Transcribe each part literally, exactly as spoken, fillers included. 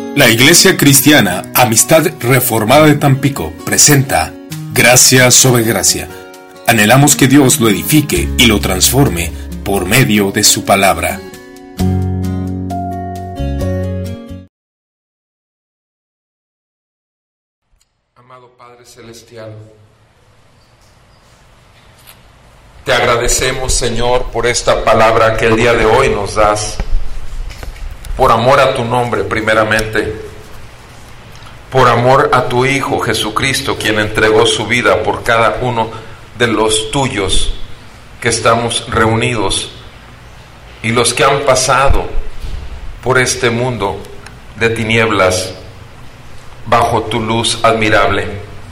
La Iglesia Cristiana Amistad Reformada de Tampico presenta Gracia sobre Gracia. Anhelamos que Dios lo edifique y lo transforme por medio de su palabra. Amado Padre Celestial, te agradecemos, Señor, por esta palabra que el día de hoy nos das, por amor a tu nombre primeramente, por amor a tu Hijo Jesucristo, quien entregó su vida por cada uno de los tuyos que estamos reunidos y los que han pasado por este mundo de tinieblas bajo tu luz admirable.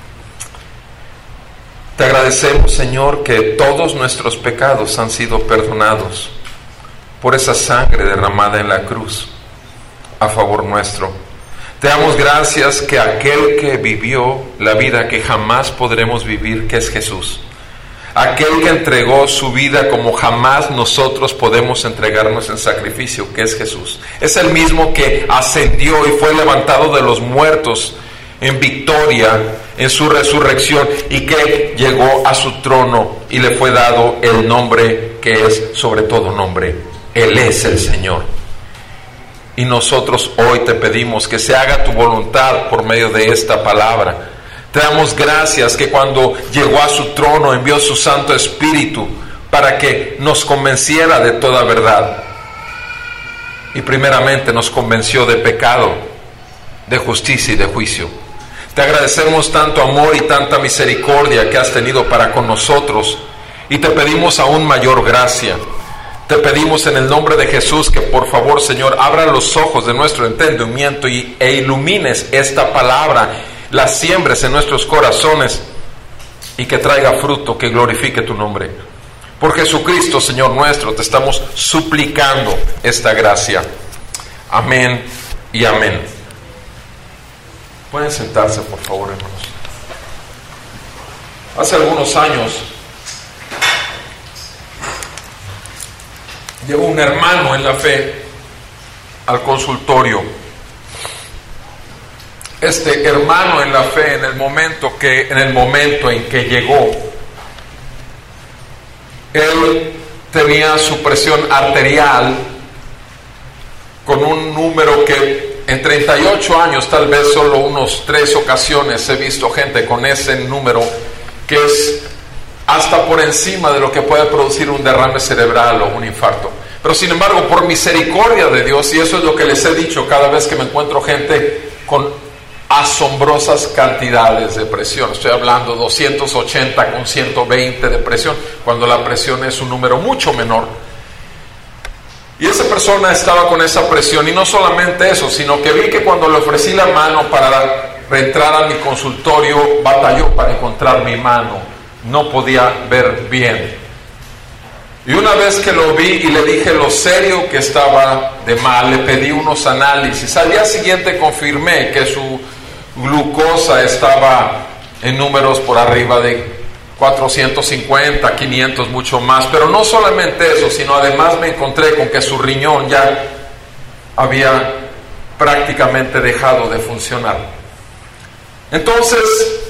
Te agradecemos, Señor, que todos nuestros pecados han sido perdonados por esa sangre derramada en la cruz a favor nuestro. Te damos gracias que aquel que vivió la vida que jamás podremos vivir, que es Jesús, aquel que entregó su vida como jamás nosotros podemos entregarnos en sacrificio, que es Jesús, es el mismo que ascendió y fue levantado de los muertos en victoria en su resurrección, y que llegó a su trono y le fue dado el nombre que es sobre todo nombre. Él es el Señor. Y nosotros hoy te pedimos que se haga tu voluntad por medio de esta palabra. Te damos gracias que cuando llegó a su trono envió su Santo Espíritu para que nos convenciera de toda verdad. Y primeramente nos convenció de pecado, de justicia y de juicio. Te agradecemos tanto amor y tanta misericordia que has tenido para con nosotros, y te pedimos aún mayor gracia. Te pedimos en el nombre de Jesús que por favor, Señor, abra los ojos de nuestro entendimiento y, e ilumines esta palabra, la siembres en nuestros corazones y que traiga fruto, que glorifique tu nombre. Por Jesucristo, Señor nuestro, te estamos suplicando esta gracia. Amén y amén. Pueden sentarse, por favor, hermanos. Hace algunos años llegó un hermano en la fe al consultorio. Este hermano en la fe, en el momento que, en el momento en que llegó, él tenía su presión arterial con un número que en treinta y ocho años, tal vez solo unos tres ocasiones he visto gente con ese número, que es hasta por encima de lo que puede producir un derrame cerebral o un infarto. Pero sin embargo, por misericordia de Dios, y eso es lo que les he dicho cada vez que me encuentro gente con asombrosas cantidades de presión, estoy hablando doscientos ochenta con ciento veinte de presión, cuando la presión es un número mucho menor. Y esa persona estaba con esa presión, y no solamente eso, sino que vi que cuando le ofrecí la mano para reentrar a mi consultorio, batalló para encontrar mi mano, no podía ver bien. Y una vez que lo vi y le dije lo serio que estaba de mal, le pedí unos análisis. Al día siguiente confirmé que su glucosa estaba en números por arriba de cuatrocientos cincuenta, quinientos, mucho más. Pero no solamente eso, sino además me encontré con que su riñón ya había prácticamente dejado de funcionar. Entonces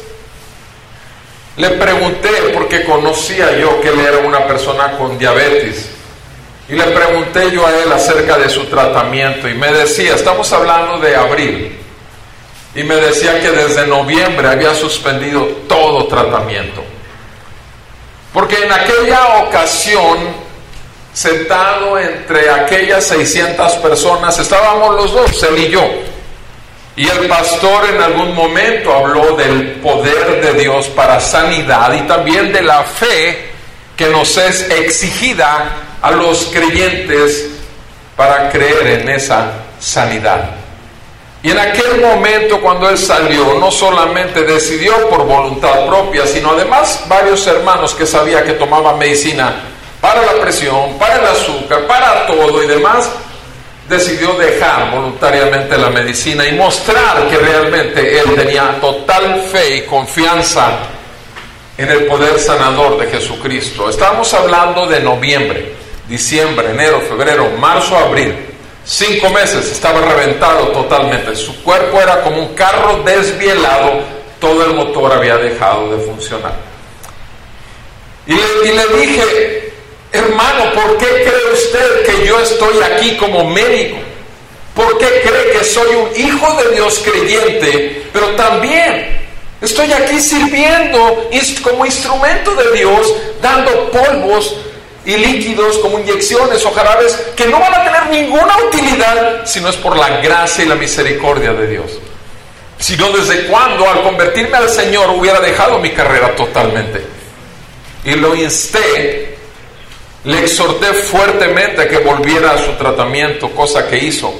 le pregunté, porque conocía yo que él era una persona con diabetes, y le pregunté yo a él acerca de su tratamiento, y me decía, estamos hablando de abril, y me decía que desde noviembre había suspendido todo tratamiento, porque en aquella ocasión, sentado entre aquellas seiscientas personas, estábamos los dos, él y yo. Y el pastor en algún momento habló del poder de Dios para sanidad y también de la fe que nos es exigida a los creyentes para creer en esa sanidad. Y en aquel momento, cuando él salió, no solamente decidió por voluntad propia, sino además varios hermanos que sabía que tomaban medicina para la presión, para el azúcar, para todo y demás, decidió dejar voluntariamente la medicina y mostrar que realmente él tenía total fe y confianza en el poder sanador de Jesucristo. Estamos hablando de noviembre, diciembre, enero, febrero, marzo, abril. Cinco meses estaba reventado totalmente. Su cuerpo era como un carro desvielado. Todo el motor había dejado de funcionar. Y le, y le dije, hermano, ¿por qué cree usted que yo estoy aquí como médico? ¿Por qué cree que soy un hijo de Dios creyente? Pero también estoy aquí sirviendo como instrumento de Dios, dando polvos y líquidos como inyecciones o jarabes que no van a tener ninguna utilidad si no es por la gracia y la misericordia de Dios. Sino desde cuando al convertirme al Señor hubiera dejado mi carrera totalmente. Y lo insté, le exhorté fuertemente a que volviera a su tratamiento, cosa que hizo.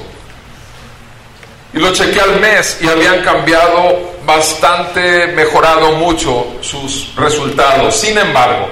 Y lo chequeé al mes y habían cambiado bastante, mejorado mucho sus resultados. Sin embargo,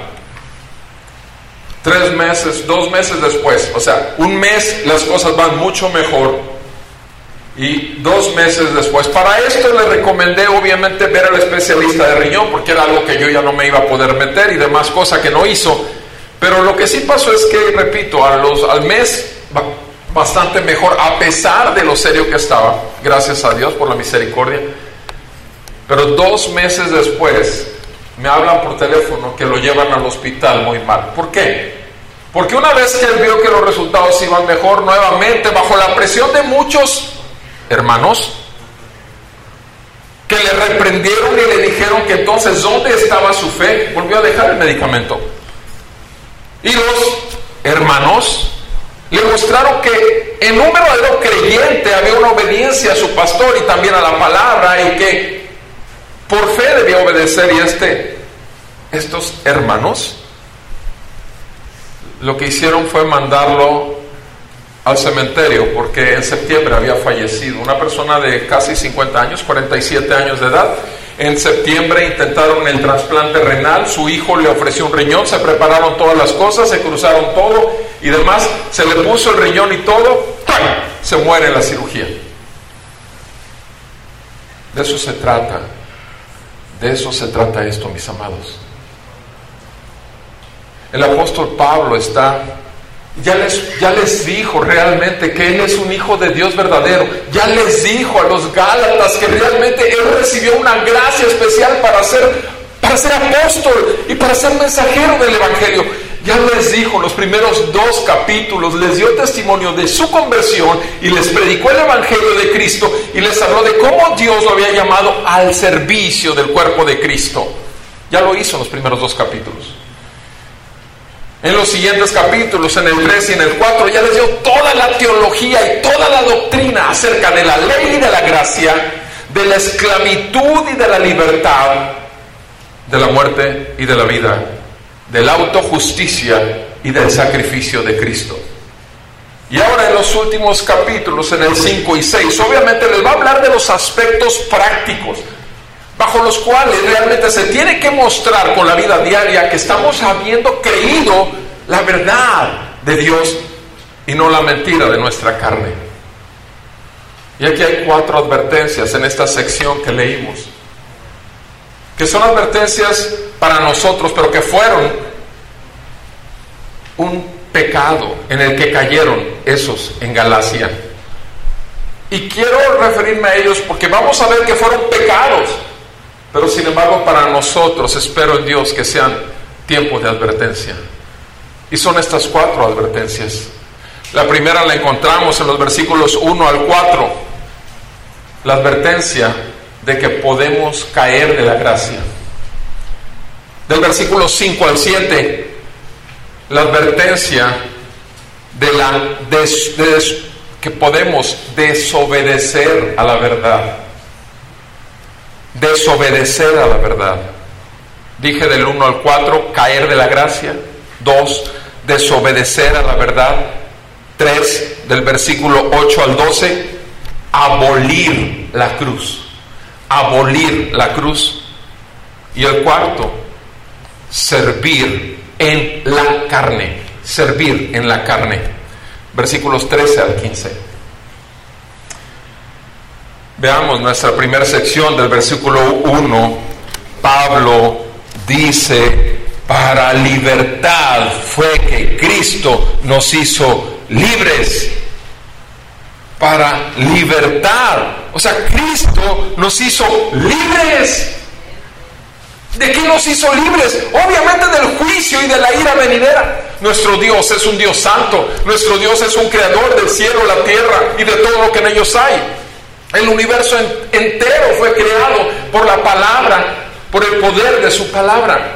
tres meses, dos meses después, o sea, un mes las cosas van mucho mejor, y dos meses después, para esto le recomendé obviamente ver al especialista de riñón, porque era algo que yo ya no me iba a poder meter y demás, cosa que no hizo. Pero lo que sí pasó es que, repito, a los, al mes bastante mejor, a pesar de lo serio que estaba, gracias a Dios por la misericordia. Pero dos meses después me hablan por teléfono que lo llevan al hospital muy mal. ¿Por qué? Porque una vez que él vio que los resultados iban mejor, nuevamente, bajo la presión de muchos hermanos que le reprendieron y le dijeron que entonces ¿dónde estaba su fe?, volvió a dejar el medicamento. Y los hermanos le mostraron que en un verdadero creyente había una obediencia a su pastor y también a la palabra, y que por fe debía obedecer. Y este, estos hermanos lo que hicieron fue mandarlo al cementerio, porque en septiembre había fallecido una persona de casi cincuenta años, cuarenta y siete años de edad. En septiembre intentaron el trasplante renal, su hijo le ofreció un riñón, se prepararon todas las cosas, se cruzaron todo y demás, se le puso el riñón y todo, ¡pam!, se muere en la cirugía. De eso se trata, de eso se trata esto, mis amados. El apóstol Pablo está, ya les, ya les dijo realmente que él es un hijo de Dios verdadero. Ya les dijo a los Gálatas que realmente él recibió una gracia especial para ser, para ser apóstol y para ser mensajero del Evangelio. Ya les dijo, los primeros dos capítulos les dio testimonio de su conversión y les predicó el Evangelio de Cristo y les habló de cómo Dios lo había llamado al servicio del cuerpo de Cristo. Ya lo hizo en los primeros dos capítulos. En los siguientes capítulos, en el tres y en el cuatro, ya les dio toda la teología y toda la doctrina acerca de la ley y de la gracia, de la esclavitud y de la libertad, de la muerte y de la vida, de la autojusticia y del sacrificio de Cristo. Y ahora en los últimos capítulos, en el cinco y seis, obviamente les va a hablar de los aspectos prácticos bajo los cuales realmente se tiene que mostrar con la vida diaria que estamos habiendo creído la verdad de Dios y no la mentira de nuestra carne. Y aquí hay cuatro advertencias en esta sección que leímos, que son advertencias para nosotros, pero que fueron un pecado en el que cayeron esos en Galacia. Y quiero referirme a ellos porque vamos a ver que fueron pecados, pero sin embargo para nosotros espero en Dios que sean tiempos de advertencia. Y son estas cuatro advertencias. La primera la encontramos en los versículos uno al cuatro, la advertencia de que podemos caer de la gracia. Del versículo cinco al siete, la advertencia de la des, de des, que podemos desobedecer a la verdad. Desobedecer a la verdad. Dije del uno al cuatro, caer de la gracia. dos, desobedecer a la verdad. tres, del versículo ocho al doce, abolir la cruz. Abolir la cruz. Y el cuarto, servir en la carne. Servir en la carne. Versículos trece al quince. Veamos nuestra primera sección del versículo uno. Pablo dice: para libertad fue que Cristo nos hizo libres. para libertad. O sea, Cristo nos hizo libres. ¿De qué nos hizo libres? Obviamente del juicio y de la ira venidera. Nuestro Dios es un Dios santo. Nuestro Dios es un creador del cielo, la tierra y de todo lo que en ellos hay. El universo entero fue creado por la palabra, por el poder de su palabra.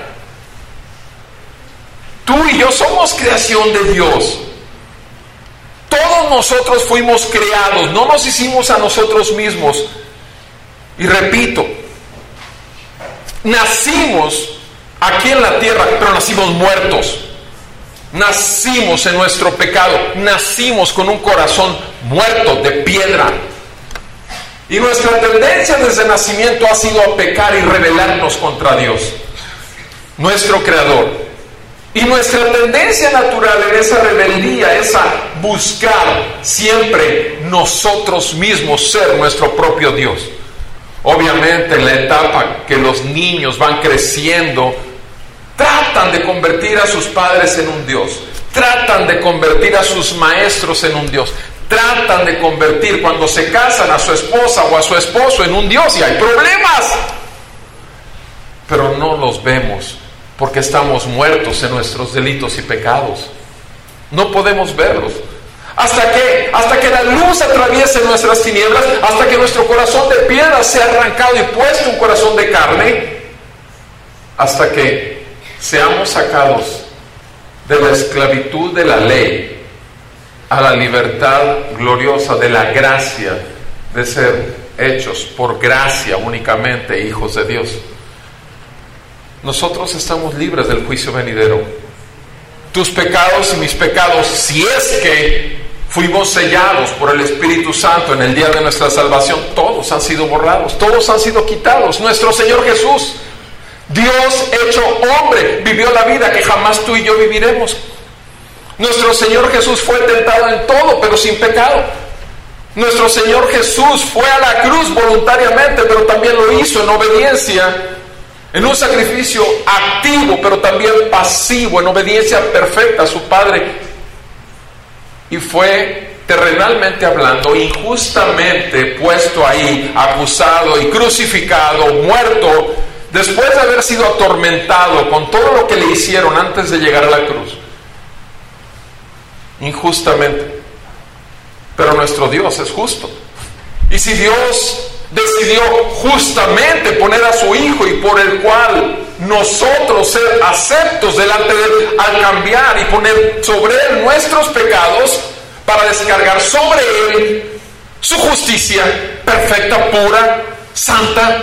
Tú y yo somos creación de Dios. Todos nosotros fuimos creados, no nos hicimos a nosotros mismos. Y repito, nacimos aquí en la tierra, pero nacimos muertos. Nacimos en nuestro pecado, nacimos con un corazón muerto de piedra. Y nuestra tendencia desde el nacimiento ha sido a pecar y rebelarnos contra Dios, nuestro Creador. Y nuestra tendencia natural en esa rebeldía es a buscar siempre nosotros mismos ser nuestro propio Dios. Obviamente en la etapa que los niños van creciendo, tratan de convertir a sus padres en un Dios, tratan de convertir a sus maestros en un Dios, tratan de convertir cuando se casan a su esposa o a su esposo en un Dios, y hay problemas, pero no los vemos porque estamos muertos en nuestros delitos y pecados. No podemos verlos. ¿Hasta qué? Hasta que la luz atraviese nuestras tinieblas, hasta que nuestro corazón de piedra sea arrancado y puesto un corazón de carne, hasta que seamos sacados de la esclavitud de la ley a la libertad gloriosa de la gracia, de ser hechos por gracia únicamente hijos de Dios. Nosotros estamos libres del juicio venidero. Tus pecados y mis pecados, si es que fuimos sellados por el Espíritu Santo en el día de nuestra salvación, todos han sido borrados, todos han sido quitados. Nuestro Señor Jesús, Dios hecho hombre, vivió la vida que jamás tú y yo viviremos. Nuestro Señor Jesús fue tentado en todo, pero sin pecado. Nuestro Señor Jesús fue a la cruz voluntariamente, pero también lo hizo en obediencia, en un sacrificio activo, pero también pasivo, en obediencia perfecta a su Padre. Y fue, terrenalmente hablando, injustamente puesto ahí, acusado y crucificado, muerto, después de haber sido atormentado con todo lo que le hicieron antes de llegar a la cruz. Injustamente. Pero nuestro Dios es justo. Y si Dios decidió justamente poner a su Hijo, y por el cual nosotros ser aceptos delante de Él, al cambiar y poner sobre Él nuestros pecados, para descargar sobre Él su justicia perfecta, pura, santa,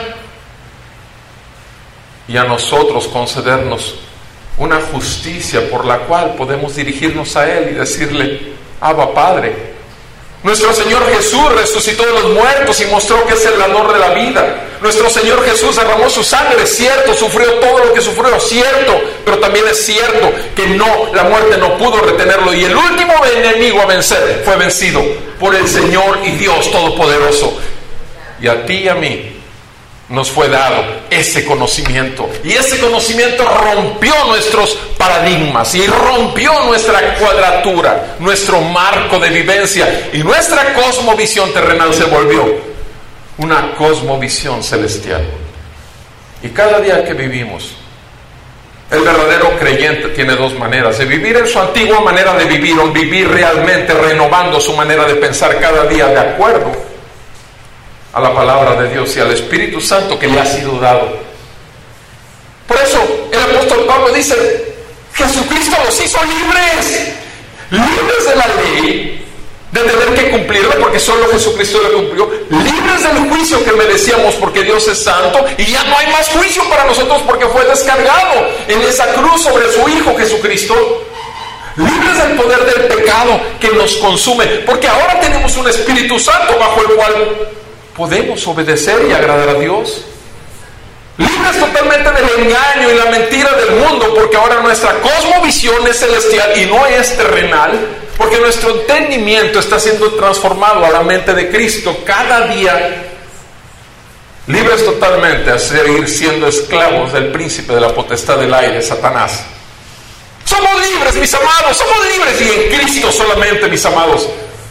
y a nosotros concedernos una justicia por la cual podemos dirigirnos a Él y decirle: Abba, Padre. Nuestro Señor Jesús resucitó de los muertos y mostró que es el dador de la vida. Nuestro Señor Jesús derramó su sangre, cierto, sufrió todo lo que sufrió, cierto, pero también es cierto que no, la muerte no pudo retenerlo, y el último enemigo a vencer fue vencido por el Señor y Dios Todopoderoso. Y a ti y a mí nos fue dado ese conocimiento, y ese conocimiento rompió nuestros paradigmas y rompió nuestra cuadratura, nuestro marco de vivencia, y nuestra cosmovisión terrenal se volvió una cosmovisión celestial. Y cada día que vivimos, el verdadero creyente tiene dos maneras de vivir: en su antigua manera de vivir, o vivir realmente renovando su manera de pensar cada día de acuerdo a la palabra de Dios y al Espíritu Santo que le ha sido dado. Por eso el apóstol Pablo dice: Jesucristo los hizo libres, libres de la ley, de tener que cumplirla porque solo Jesucristo la cumplió, libres del juicio que merecíamos porque Dios es santo, y ya no hay más juicio para nosotros porque fue descargado en esa cruz sobre su Hijo Jesucristo. Libres del poder del pecado que nos consume, porque ahora tenemos un Espíritu Santo bajo el cual podemos obedecer y agradar a Dios. Libres totalmente del engaño y la mentira del mundo, porque ahora nuestra cosmovisión es celestial y no es terrenal, porque nuestro entendimiento está siendo transformado a la mente de Cristo cada día. Libres totalmente a seguir siendo esclavos del príncipe de la potestad del aire, Satanás. Somos libres, mis amados, somos libres, y en Cristo solamente, mis amados.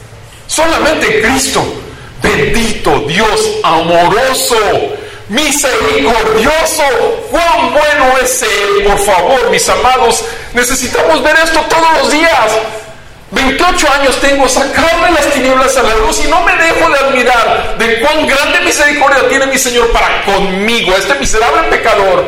Solamente en Cristo. Bendito Dios amoroso, misericordioso. ¡Cuán bueno es Él! Por favor, mis amados, necesitamos ver esto todos los días. veintiocho años tengo, sacarme las tinieblas a la luz, y no me dejo de admirar de cuán grande misericordia tiene mi Señor para conmigo, este miserable pecador.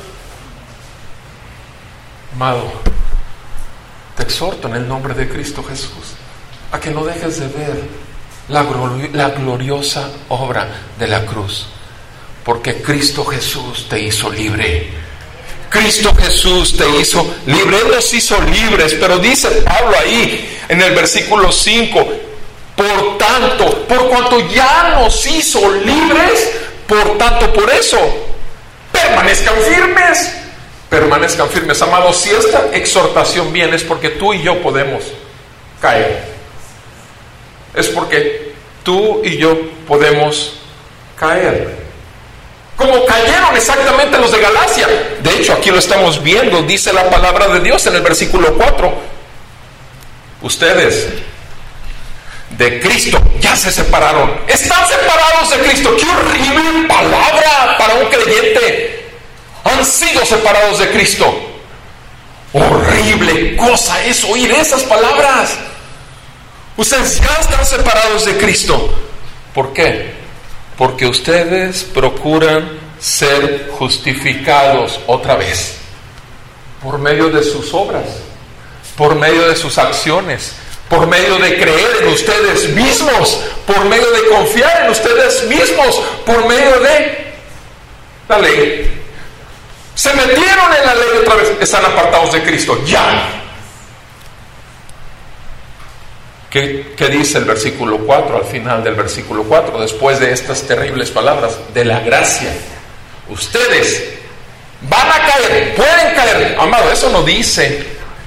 Amado, te exhorto en el nombre de Cristo Jesús a que no dejes de ver la, glori- la gloriosa obra de la cruz, porque Cristo Jesús te hizo libre. Cristo Jesús te hizo libre. Él nos hizo libres, pero dice Pablo ahí en el versículo cinco: por tanto, por cuanto ya nos hizo libres, por tanto, por eso permanezcan firmes. Permanezcan firmes, amados. Si esta exhortación viene, es porque tú y yo podemos caer. Es porque tú y yo podemos caer, como cayeron exactamente los de Galacia. De hecho, aquí lo estamos viendo, dice la palabra de Dios en el versículo cuatro: ustedes de Cristo ya se separaron, están separados de Cristo. ¡Qué horrible palabra para un creyente! Han sido separados de Cristo. Horrible cosa es oír esas palabras. Ustedes ya están separados de Cristo. ¿Por qué? Porque ustedes procuran ser justificados otra vez por medio de sus obras, por medio de sus acciones, por medio de creer en ustedes mismos, por medio de confiar en ustedes mismos, por medio de la ley. Se metieron en la ley otra vez, están apartados de Cristo, ya. ¿Qué, ¿Qué dice el versículo cuatro? Al final del versículo cuatro, después de estas terribles palabras de la gracia, ustedes van a caer, pueden caer. Amado, eso no dice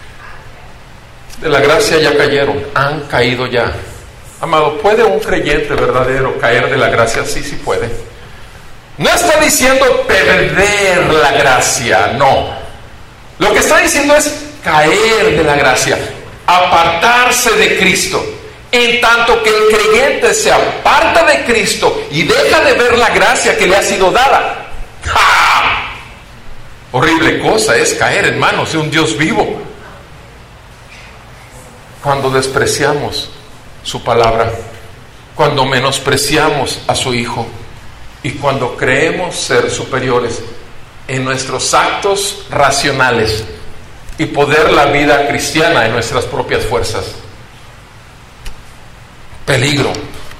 de la gracia ya cayeron, han caído ya. Amado, ¿puede un creyente verdadero caer de la gracia? Sí, sí puede. No está diciendo perder la gracia, no. Lo que está diciendo es caer de la gracia, apartarse de Cristo. En tanto que el creyente se aparta de Cristo y deja de ver la gracia que le ha sido dada. ¡Ja! Horrible cosa es caer en manos de un Dios vivo. Cuando despreciamos su palabra, cuando menospreciamos a su Hijo y cuando creemos ser superiores en nuestros actos racionales y poder la vida cristiana en nuestras propias fuerzas. Peligro.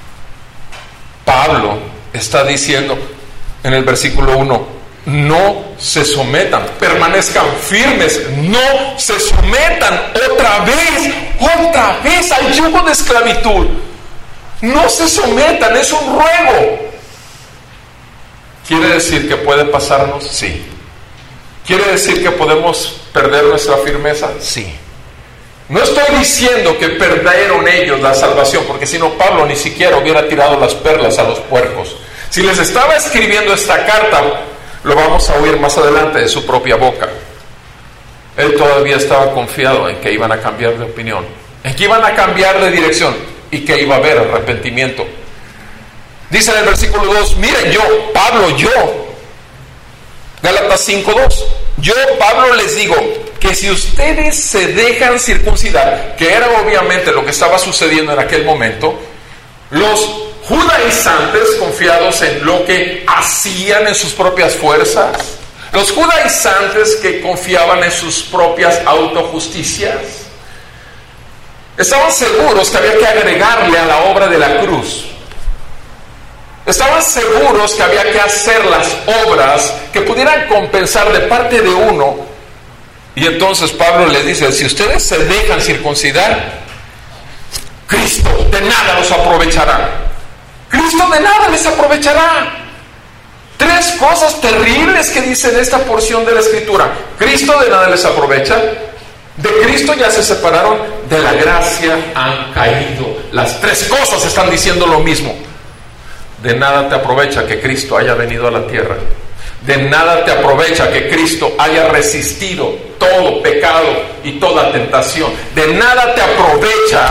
Pablo está diciendo en el versículo uno: no se sometan, permanezcan firmes, no se sometan otra vez, otra vez al yugo de esclavitud. No se sometan, es un ruego. ¿Quiere decir que puede pasarnos? Sí. ¿Quiere decir que podemos perder nuestra firmeza? Sí. No estoy diciendo que perdieron ellos la salvación, porque si no, Pablo ni siquiera hubiera tirado las perlas a los puercos. Si les estaba escribiendo esta carta, lo vamos a oír más adelante de su propia boca. Él todavía estaba confiado en que iban a cambiar de opinión, en que iban a cambiar de dirección y que iba a haber arrepentimiento. Dice en el versículo dos: miren, yo, Pablo, yo, Gálatas cinco dos, yo, Pablo, les digo que si ustedes se dejan circuncidar, que era obviamente lo que estaba sucediendo en aquel momento, los judaizantes confiados en lo que hacían en sus propias fuerzas, los judaizantes que confiaban en sus propias autojusticias, estaban seguros que había que agregarle a la obra de la cruz. Estaban seguros que había que hacer las obras que pudieran compensar de parte de uno. Y entonces Pablo les dice: si ustedes se dejan circuncidar, Cristo de nada los aprovechará. Cristo de nada les aprovechará. Tres cosas terribles que dice en esta porción de la Escritura. Cristo de nada les aprovecha. De Cristo ya se separaron. De la gracia han caído. Las tres cosas están diciendo lo mismo. De nada te aprovecha que Cristo haya venido a la tierra. De nada te aprovecha que Cristo haya resistido todo pecado y toda tentación. De nada te aprovecha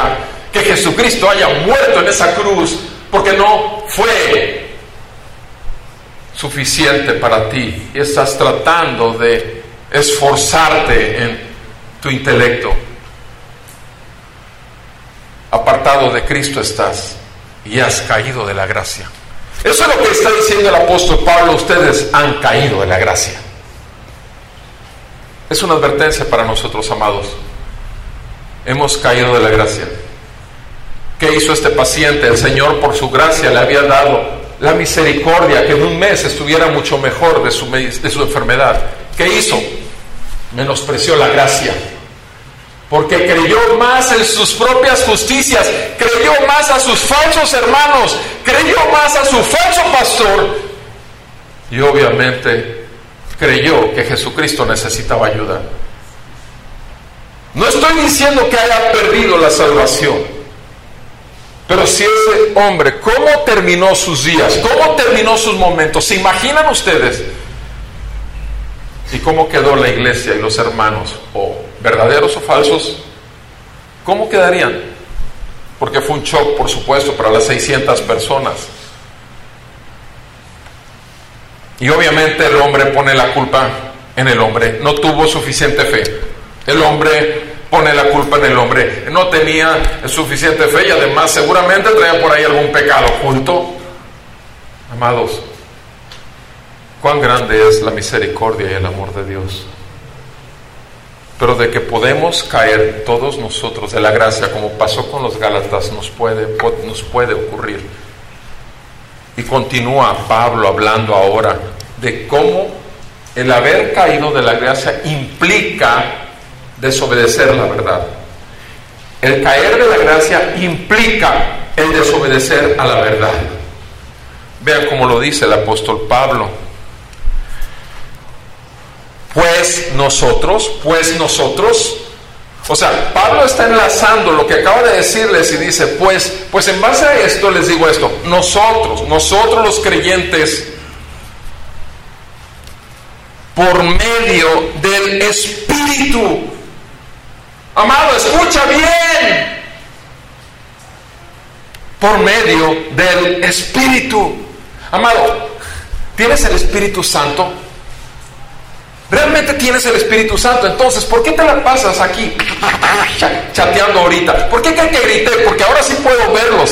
que Jesucristo haya muerto en esa cruz, porque no fue suficiente para ti y estás tratando de esforzarte en tu intelecto. Apartado de Cristo estás y has caído de la gracia. Eso es lo que está diciendo el apóstol Pablo. Ustedes han caído de la gracia. Es una advertencia para nosotros, amados. Hemos caído de la gracia. ¿Qué hizo este paciente? El Señor, por su gracia, le había dado la misericordia, que en un mes estuviera mucho mejor de su, de su enfermedad. ¿Qué hizo? Menospreció la gracia, porque creyó más en sus propias justicias, creyó más a sus falsos hermanos, creyó más a su falso pastor, y obviamente creyó que Jesucristo necesitaba ayuda. No estoy diciendo que haya perdido la salvación, pero si ese hombre, ¿cómo terminó sus días? ¿Cómo terminó sus momentos? ¿Se imaginan ustedes? ¿Y cómo quedó la iglesia y los hermanos? ¿O verdaderos o falsos? ¿Cómo quedarían? Porque fue un shock, por supuesto, para las seiscientas personas. Y obviamente el hombre pone la culpa en el hombre. No tuvo suficiente fe. El hombre pone la culpa en el hombre. No tenía suficiente fe y además seguramente traía por ahí algún pecado oculto. Amados, cuán grande es la misericordia y el amor de Dios. Pero de que podemos caer todos nosotros de la gracia, como pasó con los Gálatas, nos puede, nos puede ocurrir. Y continúa Pablo hablando ahora de cómo el haber caído de la gracia implica desobedecer la verdad. El caer de la gracia implica el desobedecer a la verdad. Vean cómo lo dice el apóstol Pablo. Pues nosotros, pues nosotros, o sea, Pablo está enlazando lo que acaba de decirles y dice, pues, pues en base a esto les digo esto, nosotros, nosotros los creyentes, por medio del Espíritu, amado, escucha bien, por medio del Espíritu, amado, ¿tienes el Espíritu Santo? ¿Realmente tienes el Espíritu Santo? Entonces, ¿por qué te la pasas aquí chateando ahorita? ¿Por qué creen que grité? Porque ahora sí puedo verlos.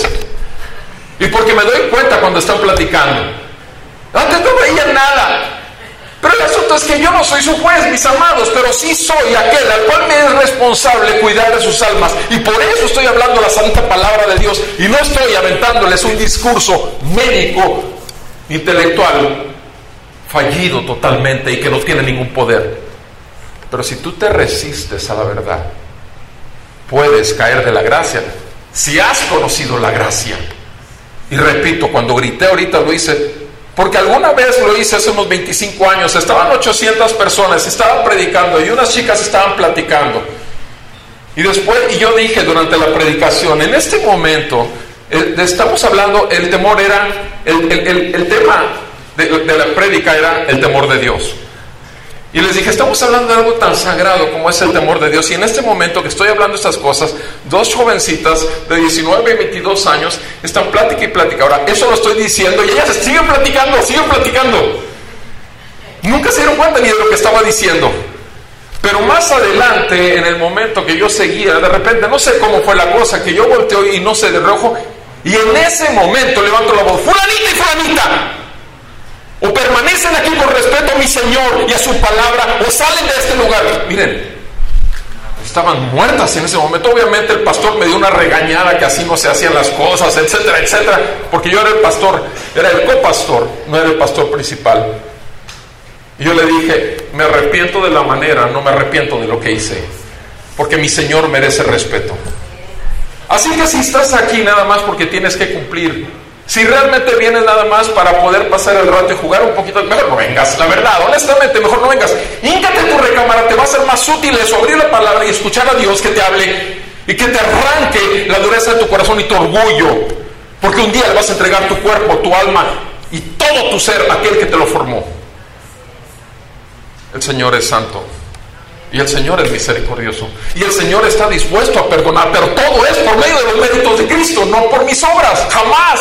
Y porque me doy cuenta cuando están platicando. Antes no veía nada. Pero el asunto es que yo no soy su juez, mis amados, pero sí soy aquel al cual me es responsable cuidar de sus almas. Y por eso estoy hablando la santa palabra de Dios. Y no estoy aventándoles un discurso médico, intelectual, fallido totalmente y que no tiene ningún poder. Pero si tú te resistes a la verdad, puedes caer de la gracia si has conocido la gracia. Y repito, cuando grité ahorita lo hice porque alguna vez lo hice hace unos veinticinco años. Estaban ochocientas personas, estaban predicando y unas chicas estaban platicando, y después, y yo dije durante la predicación, en este momento eh, estamos hablando, el temor era el, el, el, el tema De, de la prédica era el temor de Dios. Y les dije, estamos hablando de algo tan sagrado como es el temor de Dios. Y en este momento que estoy hablando estas cosas, dos jovencitas de diecinueve y veintidós años están plática y plática. Ahora, eso lo estoy diciendo y ellas siguen platicando, siguen platicando. Nunca se dieron cuenta ni de lo que estaba diciendo. Pero más adelante, en el momento que yo seguía, de repente, no sé cómo fue la cosa, que yo volteo y no sé, de rojo, y en ese momento levanto la voz, fulanita y fulanita, o permanecen aquí con respeto a mi Señor y a su palabra, o salen de este lugar. Miren, estaban muertas en ese momento. Obviamente el pastor me dio una regañada, que así no se hacían las cosas, etcétera, etcétera, porque yo era el pastor, era el copastor, no era el pastor principal. Y yo le dije, me arrepiento de la manera, no me arrepiento de lo que hice, porque mi Señor merece respeto. Así que si estás aquí nada más porque tienes que cumplir, si realmente vienes nada más para poder pasar el rato y jugar un poquito, mejor no vengas, la verdad, honestamente, mejor no vengas. Híncate en tu recámara, te va a ser más útil eso, abrir la palabra y escuchar a Dios que te hable y que te arranque la dureza de tu corazón y tu orgullo, porque un día le vas a entregar tu cuerpo, tu alma y todo tu ser a aquel que te lo formó. El Señor es santo. Y el Señor es misericordioso. Y el Señor está dispuesto a perdonar. Pero todo es por medio de los méritos de Cristo, no por mis obras. Jamás.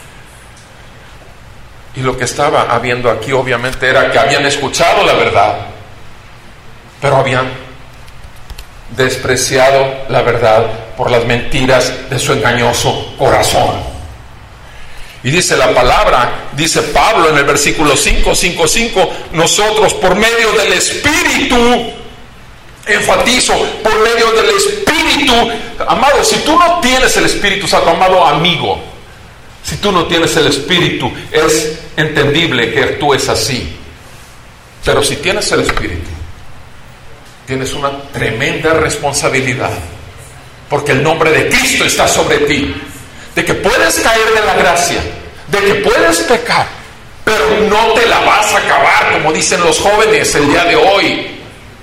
Y lo que estaba habiendo aquí obviamente era que habían escuchado la verdad, pero habían despreciado la verdad por las mentiras de su engañoso corazón. Y dice la palabra, dice Pablo en el versículo cinco, cinco, cinco, nosotros por medio del Espíritu, enfatizo, por medio del Espíritu, amado, si tú no tienes el Espíritu Santo, amado amigo, si tú no tienes el Espíritu, es entendible que tú es así. Pero si tienes el Espíritu, tienes una tremenda responsabilidad, porque el nombre de Cristo está sobre ti, de que puedes caer de la gracia, de que puedes pecar, pero no te la vas a acabar, como dicen los jóvenes el día de hoy.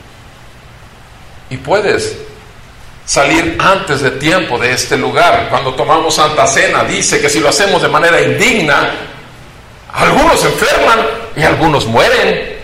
Y puedes salir antes de tiempo de este lugar. Cuando tomamos Santa Cena, dice que si lo hacemos de manera indigna, algunos se enferman y algunos mueren.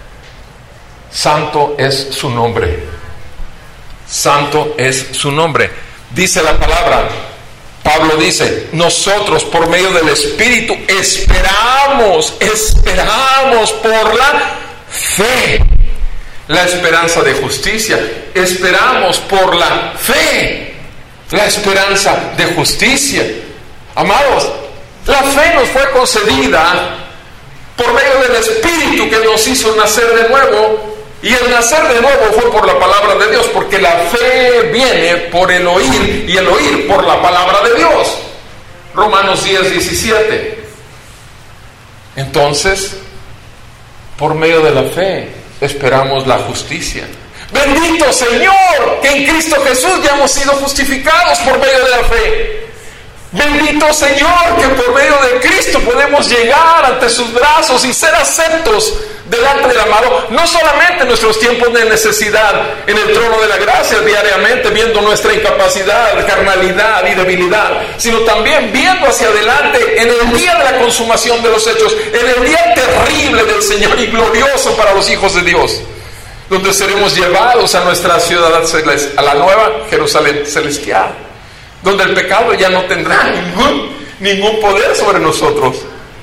Santo es su nombre. Santo es su nombre. Dice la palabra, Pablo dice, nosotros por medio del Espíritu esperamos, esperamos por la fe. La esperanza de justicia. Esperamos por la fe. La esperanza de justicia. Amados, la fe nos fue concedida por medio del Espíritu que nos hizo nacer de nuevo. Y el nacer de nuevo fue por la palabra de Dios, porque la fe viene por el oír y el oír por la palabra de Dios. Romanos diez, diecisiete. Entonces, por medio de la fe esperamos la justicia. Bendito Señor, que en Cristo Jesús ya hemos sido justificados por medio de la fe. Bendito Señor, que por medio de Cristo podemos llegar ante sus brazos y ser aceptos delante del amado, no solamente en nuestros tiempos de necesidad, en el trono de la gracia diariamente, viendo nuestra incapacidad, carnalidad y debilidad, sino también viendo hacia adelante en el día de la consumación de los hechos, en el día terrible del Señor y glorioso para los hijos de Dios, donde seremos llevados a nuestra ciudad celeste, a la nueva Jerusalén celestial, donde el pecado ya no tendrá ningún, ningún poder sobre nosotros.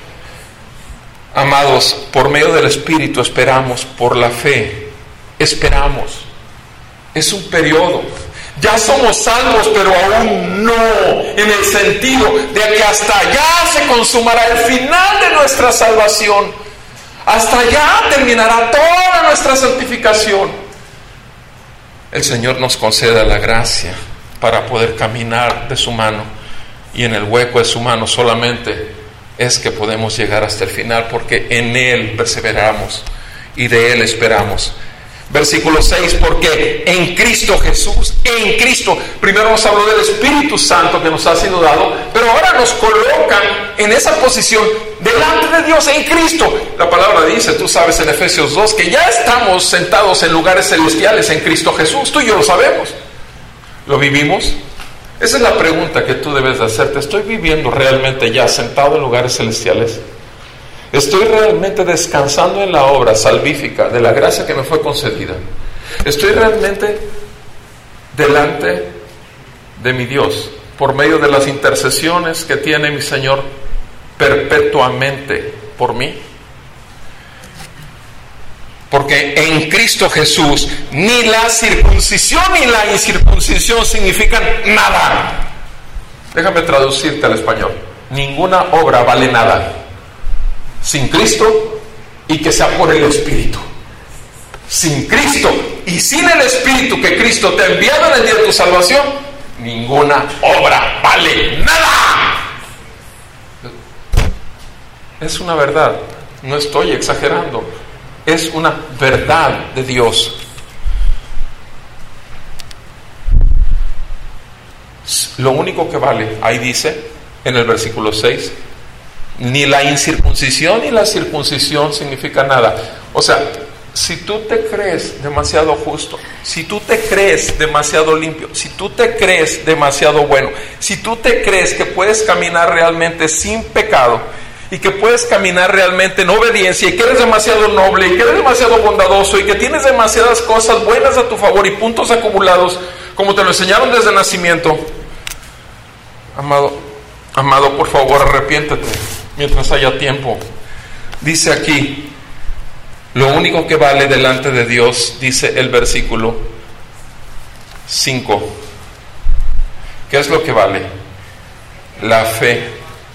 Amados, por medio del Espíritu esperamos por la fe. Esperamos. Es un periodo. Ya somos salvos, pero aún no en el sentido de que hasta allá se consumará el final de nuestra salvación. Hasta allá terminará toda nuestra santificación. El Señor nos conceda la gracia para poder caminar de su mano, y en el hueco de su mano solamente es que podemos llegar hasta el final, porque en Él perseveramos y de Él esperamos. Versículo seis, porque en Cristo Jesús, en Cristo, primero nos habló del Espíritu Santo que nos ha sido dado, pero ahora nos colocan en esa posición delante de Dios en Cristo. La palabra dice, tú sabes en Efesios dos, que ya estamos sentados en lugares celestiales en Cristo Jesús. Tú y yo lo sabemos. ¿Lo vivimos? Esa es la pregunta que tú debes de hacerte. ¿Estoy viviendo realmente ya sentado en lugares celestiales? ¿Estoy realmente descansando en la obra salvífica de la gracia que me fue concedida? ¿Estoy realmente delante de mi Dios por medio de las intercesiones que tiene mi Señor perpetuamente por mí? Porque en Cristo Jesús ni la circuncisión ni la incircuncisión significan nada. Déjame traducirte al español. Ninguna obra vale nada sin Cristo y que sea por el Espíritu. Sin Cristo y sin el Espíritu que Cristo te ha enviado en el día de tu salvación, ninguna obra vale nada. Es una verdad, no estoy exagerando. Es una verdad de Dios. Lo único que vale, ahí dice en el versículo seis, ni la incircuncisión ni la circuncisión significa nada. O sea, si tú te crees demasiado justo, si tú te crees demasiado limpio, si tú te crees demasiado bueno, si tú te crees que puedes caminar realmente sin pecado y que puedes caminar realmente en obediencia, y que eres demasiado noble, y que eres demasiado bondadoso, y que tienes demasiadas cosas buenas a tu favor y puntos acumulados, como te lo enseñaron desde el nacimiento, amado, amado, por favor, arrepiéntete mientras haya tiempo. Dice aquí, lo único que vale delante de Dios, dice el versículo cinco. ¿Qué es lo que vale? La fe.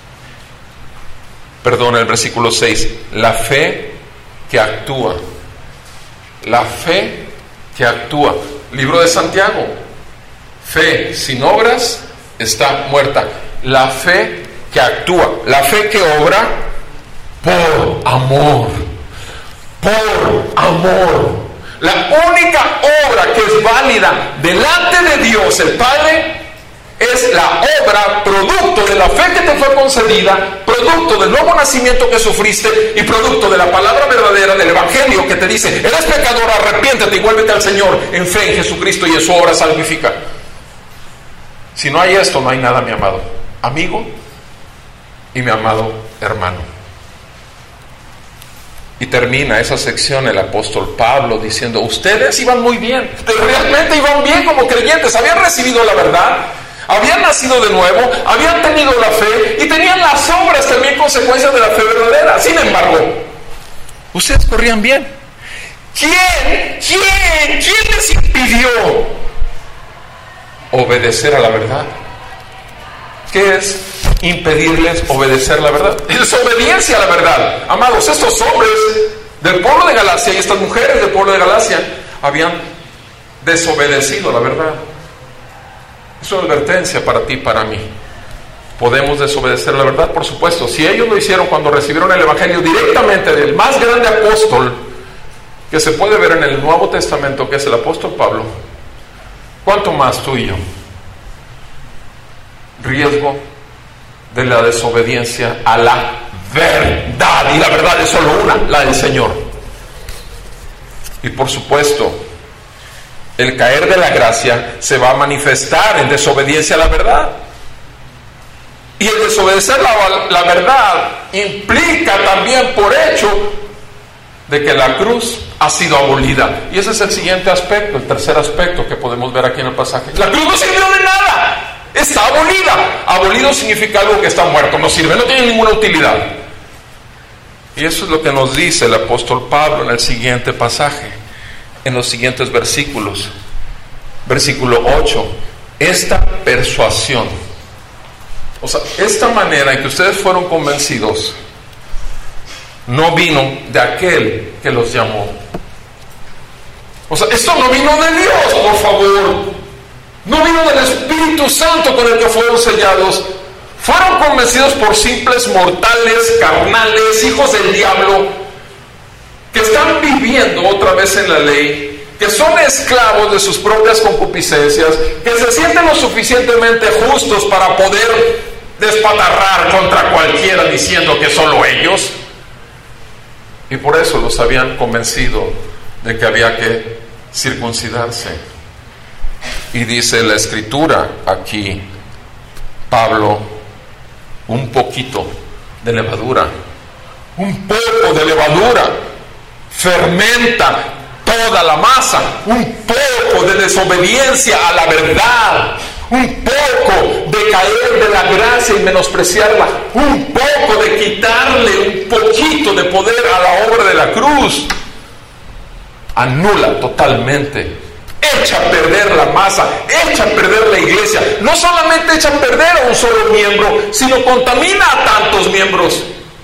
Perdón, el versículo seis. La fe que actúa. La fe que actúa. Libro de Santiago. Fe sin obras está muerta. La fe que actúa. La fe que obra por amor. Por amor. La única obra que es válida delante de Dios el Padre es la obra producto de la fe que te fue concedida, producto del nuevo nacimiento que sufriste y producto de la palabra verdadera del Evangelio que te dice: eres pecador, arrepiéntete y vuélvete al Señor en fe en Jesucristo y en su obra salvífica. Si no hay esto, no hay nada, mi amado amigo y mi amado hermano. Y termina esa sección el apóstol Pablo diciendo: ustedes iban muy bien, realmente iban bien como creyentes, habían recibido la verdad, habían nacido de nuevo, habían tenido la fe y tenían las obras también consecuencias de la fe verdadera. Sin embargo, ustedes corrían bien. ¿Quién? ¿Quién? ¿Quién les impidió obedecer a la verdad? ¿Qué es impedirles obedecer la verdad? Es obediencia a la verdad. Amados, estos hombres del pueblo de Galacia y estas mujeres del pueblo de Galacia habían desobedecido la verdad. Es una advertencia para ti y para mí. ¿Podemos desobedecer la verdad? Por supuesto. Si ellos lo hicieron cuando recibieron el Evangelio directamente del más grande apóstol que se puede ver en el Nuevo Testamento, que es el apóstol Pablo, ¿cuánto más tú y yo? Riesgo de la desobediencia a la verdad, y la verdad es solo una, la del Señor. Y por supuesto, el caer de la gracia se va a manifestar en desobediencia a la verdad. Y el desobedecer la, la verdad implica también por hecho de que la cruz ha sido abolida. Y ese es el siguiente aspecto, el tercer aspecto que podemos ver aquí en el pasaje. La cruz no sirvió de nada. Está abolida. Abolido significa algo que está muerto, no sirve, no tiene ninguna utilidad. Y eso es lo que nos dice el apóstol Pablo en el siguiente pasaje, en los siguientes versículos. Versículo ocho. Esta persuasión, o sea, esta manera en que ustedes fueron convencidos, no vino de aquel que los llamó. O sea, esto no vino de Dios, por favor. No vino del Espíritu Santo con el que fueron sellados. Fueron convencidos por simples mortales, carnales, hijos del diablo, que están viviendo otra vez en la ley, que son esclavos de sus propias concupiscencias, que se sienten lo suficientemente justos para poder despatarrar contra cualquiera diciendo que solo ellos. Y por eso los habían convencido de que había que circuncidarse. Y dice la Escritura aquí, Pablo, un poquito de levadura, un poco de levadura fermenta toda la masa, un poco de desobediencia a la verdad, un poco de caer de la gracia y menospreciarla, un poco de quitarle un poquito de poder a la obra de la cruz, anula totalmente, echa a perder la masa, echa a perder la iglesia. No solamente echa a perder a un solo miembro, sino contamina a tantos miembros.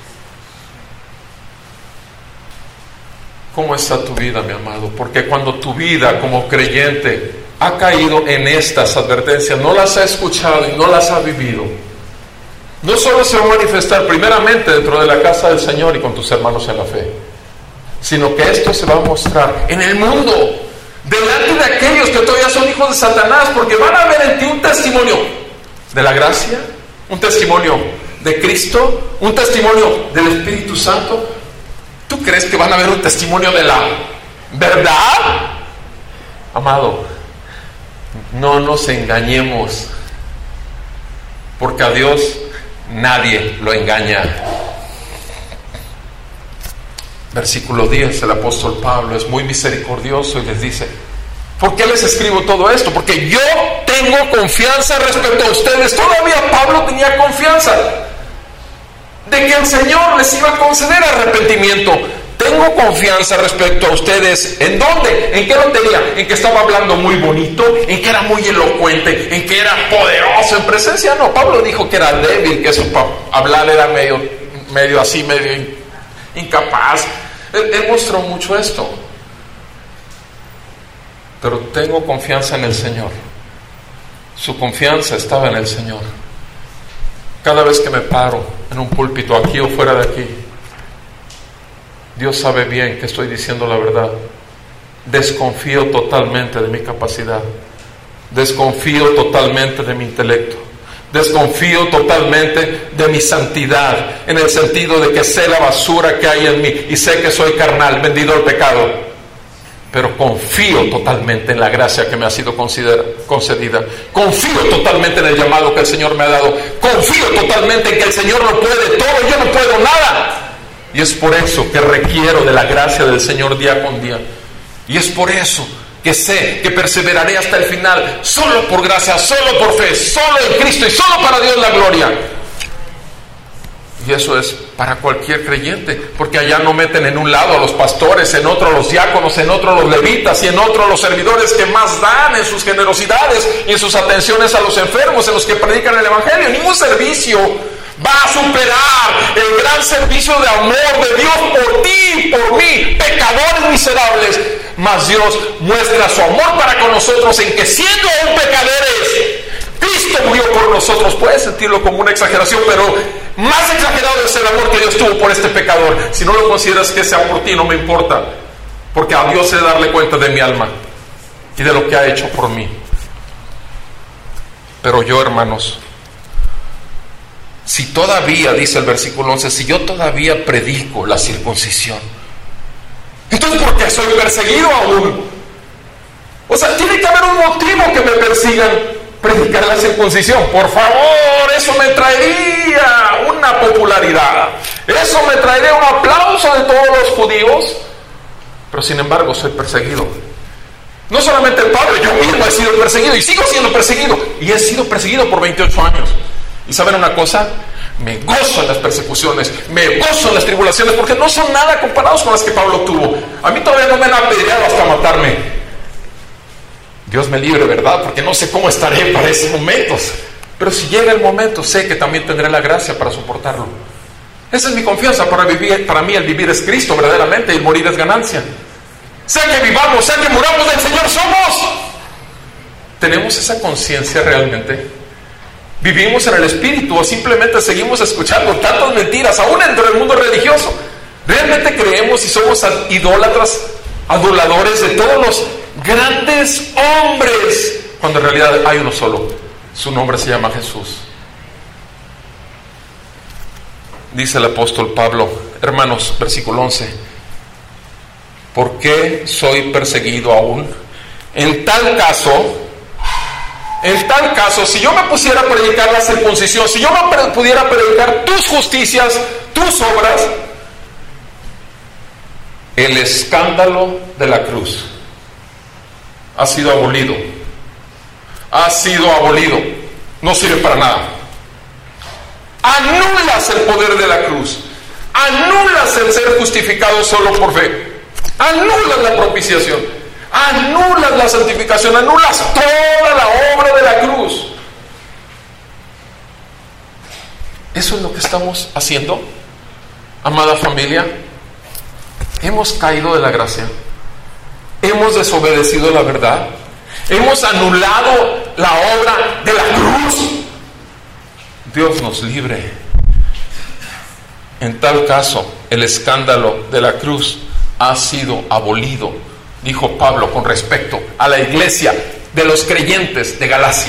¿Cómo está tu vida, mi amado? Porque cuando tu vida como creyente ha caído en estas advertencias, no las ha escuchado y no las ha vivido, no solo se va a manifestar primeramente dentro de la casa del Señor y con tus hermanos en la fe, sino que esto se va a mostrar en el mundo, delante de aquellos que todavía son hijos de Satanás, porque van a ver en ti un testimonio de la gracia, un testimonio de Cristo, un testimonio del Espíritu Santo. ¿Tú crees que van a ver un testimonio de la verdad? Amado, no nos engañemos, porque a Dios nadie lo engaña. Versículo diez, el apóstol Pablo es muy misericordioso y les dice: ¿por qué les escribo todo esto? Porque yo tengo confianza respecto a ustedes. Todavía Pablo tenía confianza de que el Señor les iba a conceder arrepentimiento. Tengo confianza respecto a ustedes. ¿En dónde? ¿En qué lo tenía? ¿En que estaba hablando muy bonito? ¿En que era muy elocuente? ¿En que era poderoso en presencia? No, Pablo dijo que era débil, que su hablar era medio, medio así, medio incapaz. Él, él mostró mucho esto. Pero tengo confianza en el Señor. Su confianza estaba en el Señor. Cada vez que me paro en un púlpito, aquí o fuera de aquí, Dios sabe bien que estoy diciendo la verdad. Desconfío totalmente de mi capacidad. Desconfío totalmente de mi intelecto. Desconfío totalmente de mi santidad, en el sentido de que sé la basura que hay en mí y sé que soy carnal, vendido al pecado. Pero confío totalmente en la gracia que me ha sido concedida. Confío totalmente en el llamado que el Señor me ha dado. Confío totalmente en que el Señor lo puede todo, yo no puedo nada. Y es por eso que requiero de la gracia del Señor día con día. Y es por eso que sé que perseveraré hasta el final, solo por gracia, solo por fe, solo en Cristo y solo para Dios la gloria. Y eso es para cualquier creyente, porque allá no meten en un lado a los pastores, en otro a los diáconos, en otro a los levitas y en otro a los servidores que más dan en sus generosidades y en sus atenciones a los enfermos, en los que predican el evangelio. Ningún servicio va a superar el gran servicio de amor de Dios por ti, por mí, pecadores miserables. Mas Dios muestra su amor para con nosotros en que, siendo aún pecadores, Cristo murió por nosotros. Puedes sentirlo como una exageración, pero más exagerado es el amor que Dios tuvo por este pecador. Si no lo consideras que sea por ti, no me importa, porque a Dios he de darle cuenta de mi alma y de lo que ha hecho por mí. Pero yo, hermanos, si todavía, dice el versículo once, si yo todavía predico la circuncisión, entonces ¿por qué soy perseguido aún? O sea, tiene que haber un motivo que me persigan predicar la circuncisión. Por favor, eso me traería una popularidad, eso me traería un aplauso de todos los judíos. Pero sin embargo soy perseguido. No solamente el Padre, yo mismo he sido perseguido y sigo siendo perseguido. Y he sido perseguido por veintiocho años. ¿Y saben una cosa? Me gozo en las persecuciones, me gozo en las tribulaciones, porque no son nada comparados con las que Pablo tuvo. A mí todavía no me han apedreado hasta matarme. Dios me libre, ¿verdad? Porque no sé cómo estaré para esos momentos. Pero si llega el momento, sé que también tendré la gracia para soportarlo. Esa es mi confianza para vivir. Para mí el vivir es Cristo verdaderamente y el morir es ganancia. Sea que vivamos, sea que muramos, del Señor somos. ¿Tenemos esa conciencia realmente? ¿Vivimos en el Espíritu o simplemente seguimos escuchando tantas mentiras, aún dentro del mundo religioso? ¿Realmente creemos y somos idólatras, aduladores de todos los grandes hombres, cuando en realidad hay uno solo? Su nombre se llama Jesús. Dice el apóstol Pablo, hermanos, versículo once: ¿por qué soy perseguido aún? En tal caso, en tal caso, si yo me pusiera a predicar la circuncisión, si yo no pudiera predicar tus justicias, tus obras, el escándalo de la cruz ha sido abolido. Ha sido abolido. No sirve para nada. Anulas el poder de la cruz. Anulas el ser justificado solo por fe. Anulas la propiciación. Anulas la santificación. Anulas toda la obra de la cruz. Eso es lo que estamos haciendo, amada familia. Hemos caído de la gracia. Hemos desobedecido la verdad. Hemos anulado la obra de la cruz. Dios nos libre. En tal caso, el escándalo de la cruz ha sido abolido, dijo Pablo con respecto a la iglesia de los creyentes de Galacia.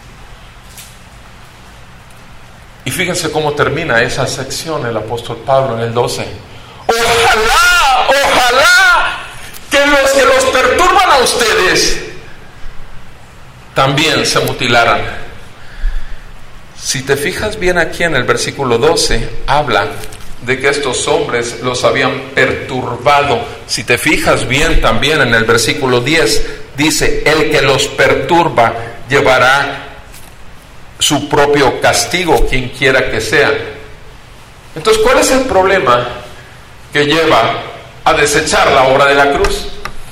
Y fíjense cómo termina esa sección el apóstol Pablo en el doce. Ojalá, ojalá que los que los perturban a ustedes también se mutilaran. Si te fijas bien aquí en el versículo doce, habla de que estos hombres los habían perturbado. Si te fijas bien también en el versículo diez, dice, el que los perturba llevará su propio castigo, quien quiera que sea. Entonces, ¿cuál es el problema que lleva a desechar la obra de la cruz?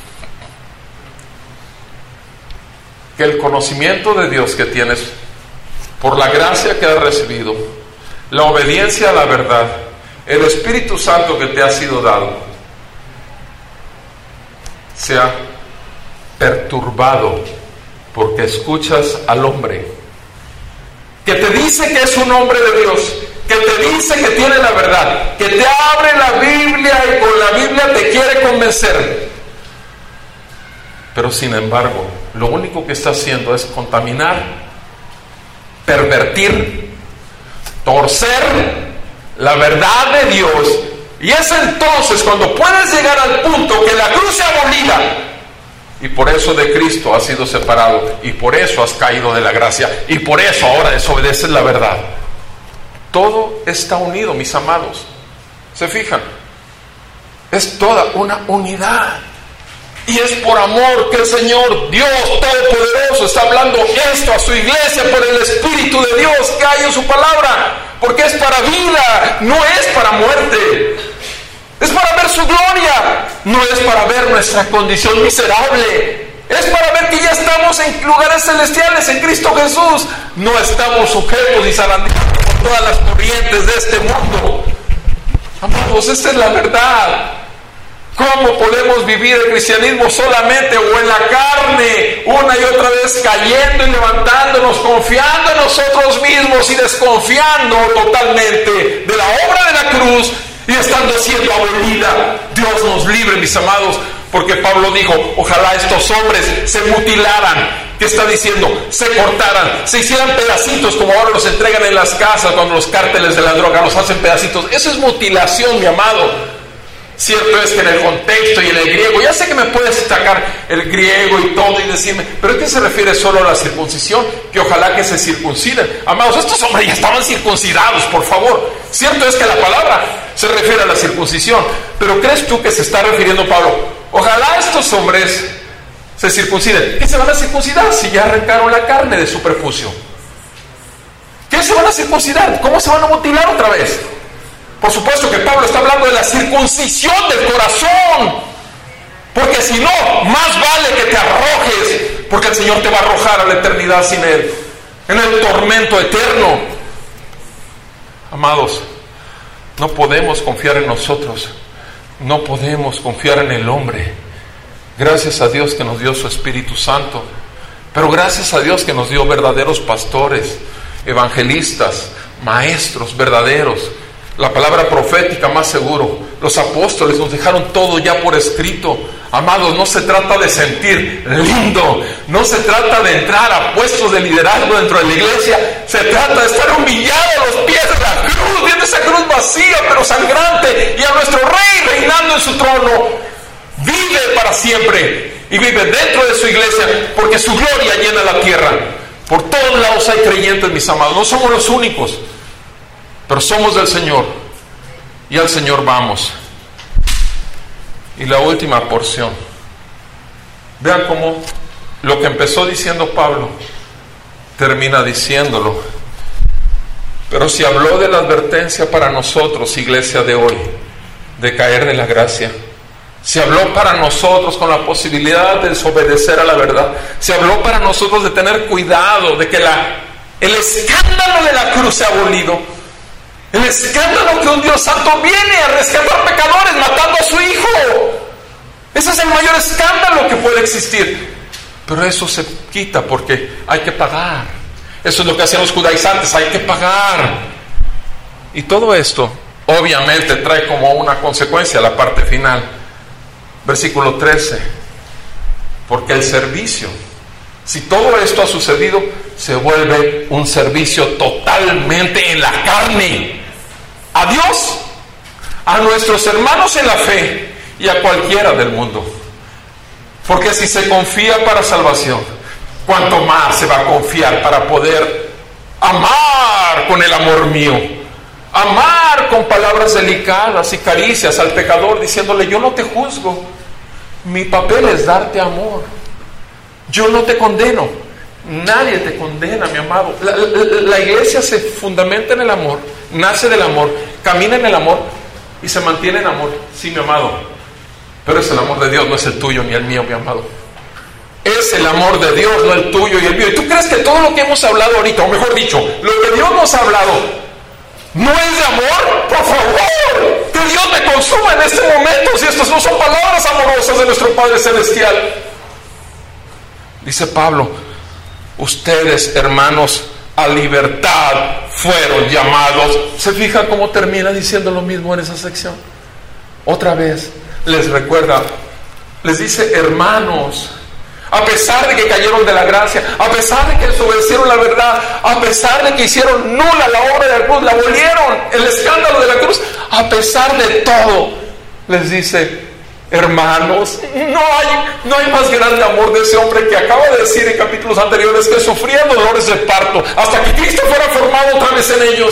Que el conocimiento de Dios que tienes por la gracia que has recibido, la obediencia a la verdad, el Espíritu Santo que te ha sido dado, sea perturbado porque escuchas al hombre que te dice que es un hombre de Dios, que te dice que tiene la verdad, que te abre la Biblia y con la Biblia te quiere convencer, pero sin embargo lo único que está haciendo es contaminar, pervertir, torcer la verdad de Dios. Y es entonces cuando puedes llegar al punto que la cruz sea abolida, y por eso de Cristo has sido separado, y por eso has caído de la gracia, y por eso ahora desobedeces la verdad. Todo está unido, mis amados. ¿Se fijan? Es toda una unidad. Y es por amor que el Señor Dios Todopoderoso está hablando esto a su iglesia por el Espíritu de Dios que hay en su palabra, porque es para vida, no es para muerte. Es para ver su gloria, no es para ver nuestra condición miserable. Es para ver que ya estamos en lugares celestiales en Cristo Jesús. No estamos sujetos y zarandeados por todas las corrientes de este mundo. Amados, esta es la verdad. ¿Cómo podemos vivir el cristianismo solamente o en la carne, una y otra vez cayendo y levantándonos, confiando en nosotros mismos y desconfiando totalmente de la obra de la cruz y estando siendo abolida? Dios nos libre, mis amados, porque Pablo dijo, ojalá estos hombres se mutilaran. ¿Qué está diciendo? Se cortaran, se hicieran pedacitos como ahora los entregan en las casas cuando los cárteles de la droga los hacen pedacitos. Eso es mutilación, mi amado. Cierto es que en el contexto y en el griego, ya sé que me puedes destacar el griego y todo y decirme, pero ¿a qué se refiere solo a la circuncisión? Que ojalá que se circunciden. Amados, estos hombres ya estaban circuncidados, por favor. Cierto es que la palabra se refiere a la circuncisión, pero ¿crees tú que se está refiriendo Pablo? Ojalá estos hombres se circunciden. ¿Qué se van a circuncidar si ya arrancaron la carne de su prepucio? ¿Qué se van a circuncidar? ¿Cómo se van a mutilar otra vez? Por supuesto que Pablo está hablando de la circuncisión del corazón, porque si no, más vale que te arrojes, porque el Señor te va a arrojar a la eternidad sin Él, en el tormento eterno. Amados, no podemos confiar en nosotros, no podemos confiar en el hombre. Gracias a Dios que nos dio su Espíritu Santo, pero gracias a Dios que nos dio verdaderos pastores, evangelistas, maestros verdaderos. La palabra profética más seguro. Los apóstoles nos dejaron todo ya por escrito. Amados, no se trata de sentir lindo, no se trata de entrar a puestos de liderazgo dentro de la iglesia, se trata de estar humillado a los pies de la cruz, viendo esa cruz vacía pero sangrante, y a nuestro Rey reinando en su trono. Vive para siempre y vive dentro de su iglesia, porque su gloria llena la tierra. Por todos lados hay creyentes, mis amados. No somos los únicos, pero somos del Señor, y al Señor vamos. Y la última porción, vean cómo lo que empezó diciendo Pablo termina diciéndolo. Pero si habló de la advertencia para nosotros, iglesia de hoy, de caer de la gracia, se habló para nosotros con la posibilidad de desobedecer a la verdad, se habló para nosotros de tener cuidado de que la, el escándalo de la cruz sea abolido. El escándalo que un Dios santo viene a rescatar pecadores matando a su hijo. Ese es el mayor escándalo que puede existir. Pero eso se quita porque hay que pagar. Eso es lo que hacían los judaizantes, hay que pagar. Y todo esto obviamente trae como una consecuencia la parte final. Versículo trece. Porque el servicio, si todo esto ha sucedido, se vuelve un servicio totalmente en la carne. A Dios, a nuestros hermanos en la fe y a cualquiera del mundo. Porque si se confía para salvación, cuánto más se va a confiar para poder amar con el amor mío, amar con palabras delicadas y caricias al pecador, diciéndole: yo no te juzgo, mi papel es darte amor, yo no te condeno, nadie te condena, mi amado. La, la, la iglesia se fundamenta en el amor, nace del amor, camina en el amor y se mantiene en amor. Sí, mi amado, pero es el amor de Dios, no es el tuyo ni el mío, mi amado. Es el amor de Dios, no el tuyo y el mío. ¿Y tú crees que todo lo que hemos hablado ahorita, o mejor dicho, lo que Dios nos ha hablado, no es de amor? Por favor, que Dios me consuma en este momento, si estas no son palabras amorosas de nuestro Padre Celestial. Dice Pablo: ustedes, hermanos, a libertad fueron llamados. ¿Se fija cómo termina diciendo lo mismo en esa sección? Otra vez les recuerda, les dice: hermanos, a pesar de que cayeron de la gracia, a pesar de que desobedecieron la verdad, a pesar de que hicieron nula la obra de la cruz, la abolieron, el escándalo de la cruz, a pesar de todo, les dice: hermanos, no hay, no hay más grande amor de ese hombre que acaba de decir en capítulos anteriores que sufría dolores de parto hasta que Cristo fuera formado otra vez en ellos.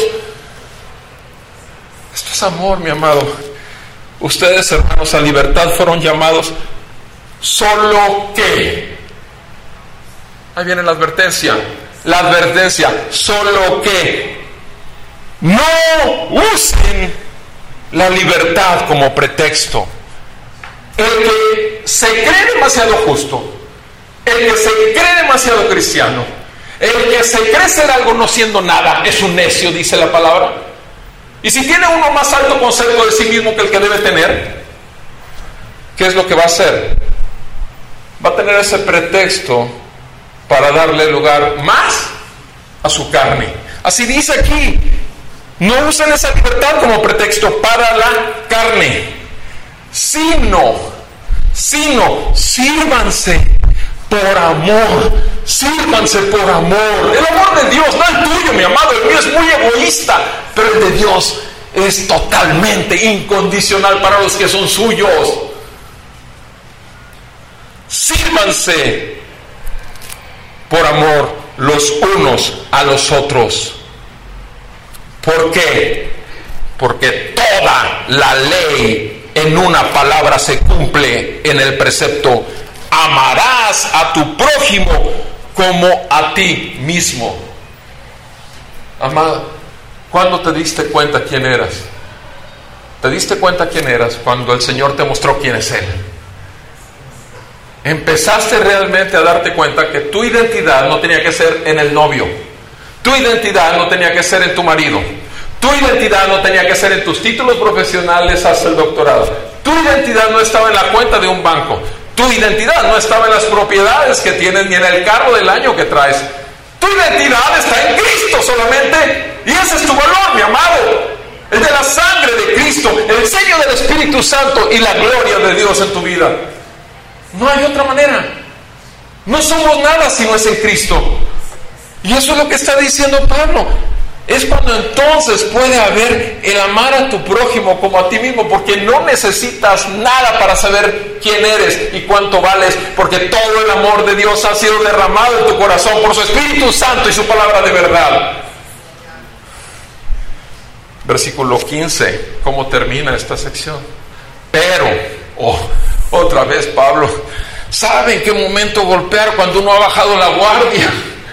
Esto es amor, mi amado. Ustedes, hermanos, a libertad fueron llamados, solo que, ahí viene la advertencia, la advertencia, solo que no usen la libertad como pretexto. El que se cree demasiado justo, el que se cree demasiado cristiano, el que se cree ser algo no siendo nada, es un necio, dice la palabra. Y si tiene uno más alto concepto de sí mismo que el que debe tener, ¿qué es lo que va a hacer? Va a tener ese pretexto para darle lugar más a su carne. Así dice aquí: no usen esa libertad como pretexto para la carne, sino, sino, sírvanse por amor, sírvanse por amor. El amor de Dios, no el tuyo, mi amado, el mío es muy egoísta, pero el de Dios es totalmente incondicional para los que son suyos. Sírvanse por amor los unos a los otros. ¿Por qué? Porque toda la ley en una palabra se cumple en el precepto: amarás a tu prójimo como a ti mismo. Amada, ¿cuándo te diste cuenta quién eras? ¿Te diste cuenta quién eras cuando el Señor te mostró quién es Él? Empezaste realmente a darte cuenta que tu identidad no tenía que ser en el novio, tu identidad no tenía que ser en tu marido, tu identidad no tenía que ser en tus títulos profesionales hasta el doctorado, tu identidad no estaba en la cuenta de un banco, tu identidad no estaba en las propiedades que tienes ni en el carro del año que traes. Tu identidad está en Cristo solamente, y ese es tu valor, mi amado, el de la sangre de Cristo, el sello del Espíritu Santo y la gloria de Dios en tu vida. No hay otra manera. No somos nada si no es en Cristo. Y eso es lo que está diciendo Pablo. Es cuando entonces puede haber el amar a tu prójimo como a ti mismo, porque no necesitas nada para saber quién eres y cuánto vales, porque todo el amor de Dios ha sido derramado en tu corazón por su Espíritu Santo y su palabra de verdad. Versículo quince, ¿cómo termina esta sección? Pero, oh, otra vez Pablo, ¿sabe en qué momento golpear cuando uno ha bajado la guardia?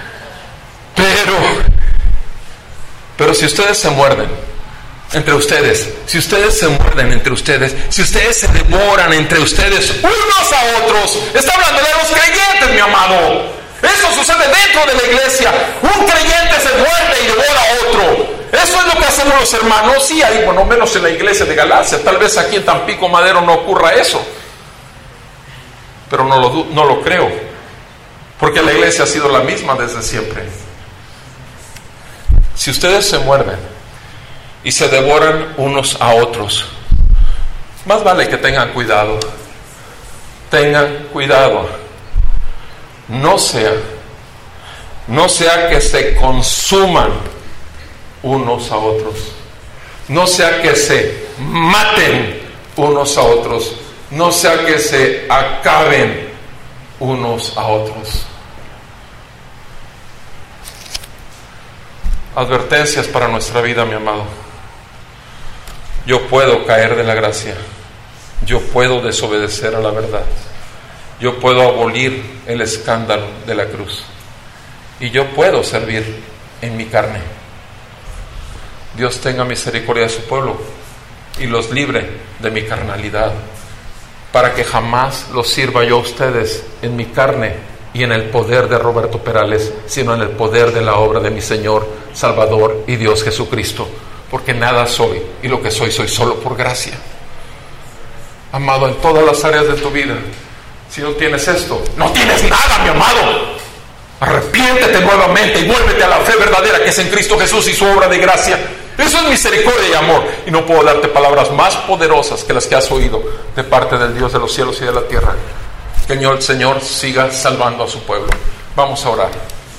Pero, pero si ustedes se muerden entre ustedes, si ustedes se muerden entre ustedes, si ustedes se devoran entre ustedes unos a otros, está hablando de los creyentes, mi amado. Eso sucede dentro de la iglesia. Un creyente se muerde y devora a otro. Eso es lo que hacemos los hermanos. Sí, ahí, bueno, menos en la iglesia de Galacia. Tal vez aquí en Tampico Madero no ocurra eso, pero no lo, no lo creo, porque la iglesia ha sido la misma desde siempre. Si ustedes se muerden y se devoran unos a otros, más vale que tengan cuidado. Tengan cuidado. No sea, no sea que se consuman unos a otros. No sea que se maten unos a otros. No sea que se acaben unos a otros. Advertencias para nuestra vida, mi amado. Yo puedo caer de la gracia. Yo puedo desobedecer a la verdad. Yo puedo abolir el escándalo de la cruz. Y yo puedo servir en mi carne. Dios tenga misericordia de su pueblo y los libre de mi carnalidad, para que jamás los sirva yo a ustedes en mi carne y en el poder de Roberto Perales, sino en el poder de la obra de mi Señor, Salvador y Dios Jesucristo, porque nada soy, y lo que soy, soy solo por gracia. Amado, en todas las áreas de tu vida, si no tienes esto, no tienes nada, mi amado. Arrepiéntete nuevamente y vuélvete a la fe verdadera que es en Cristo Jesús y su obra de gracia. Eso es misericordia y amor, y no puedo darte palabras más poderosas que las que has oído de parte del Dios de los cielos y de la tierra. Que el Señor siga salvando a su pueblo. Vamos a orar.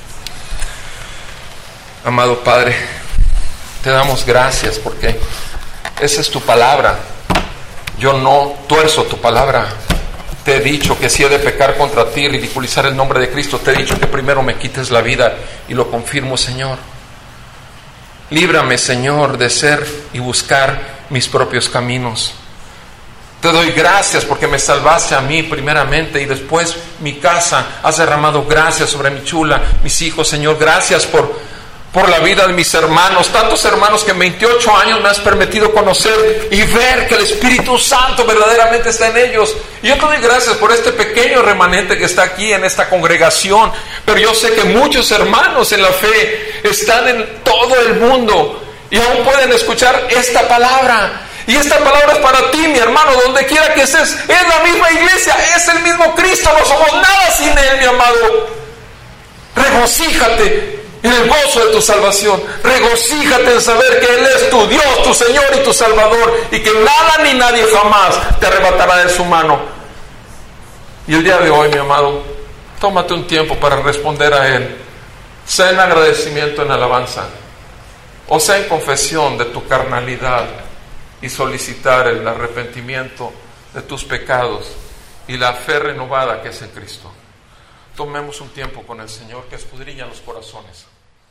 Amado Padre, te damos gracias porque esa es tu palabra. Yo no tuerzo tu palabra. Te he dicho que si he de pecar contra ti, ridiculizar el nombre de Cristo, te he dicho que primero me quites la vida, y lo confirmo, Señor. Líbrame, Señor, de ser y buscar mis propios caminos. Te doy gracias porque me salvaste a mí primeramente, y después mi casa. Has derramado gracias sobre mi chula, mis hijos, Señor. Gracias por... por la vida de mis hermanos, tantos hermanos que en veintiocho años me has permitido conocer y ver que el Espíritu Santo verdaderamente está en ellos. Y yo te doy gracias por este pequeño remanente que está aquí en esta congregación, pero yo sé que muchos hermanos en la fe están en todo el mundo y aún pueden escuchar esta palabra. Y esta palabra es para ti, mi hermano, donde quiera que estés. Es la misma iglesia, es el mismo Cristo, no somos nada sin Él, mi amado. Regocíjate en el gozo de tu salvación. Regocíjate en saber que Él es tu Dios, tu Señor y tu Salvador, y que nada ni nadie jamás te arrebatará de su mano. Y el día de hoy, mi amado, tómate un tiempo para responder a Él, sea en agradecimiento, en alabanza, o sea en confesión de tu carnalidad, y solicitar el arrepentimiento de tus pecados y la fe renovada que es en Cristo. Tomemos un tiempo con el Señor que escudriña los corazones.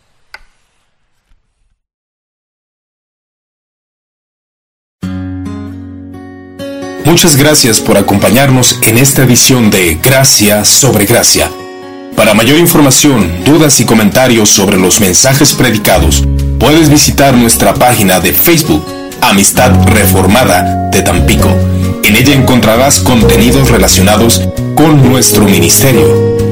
Muchas gracias por acompañarnos en esta edición de Gracia sobre Gracia. Para mayor información, dudas y comentarios sobre los mensajes predicados, puedes visitar nuestra página de Facebook, Amistad Reformada de Tampico. En ella encontrarás contenidos relacionados con nuestro ministerio.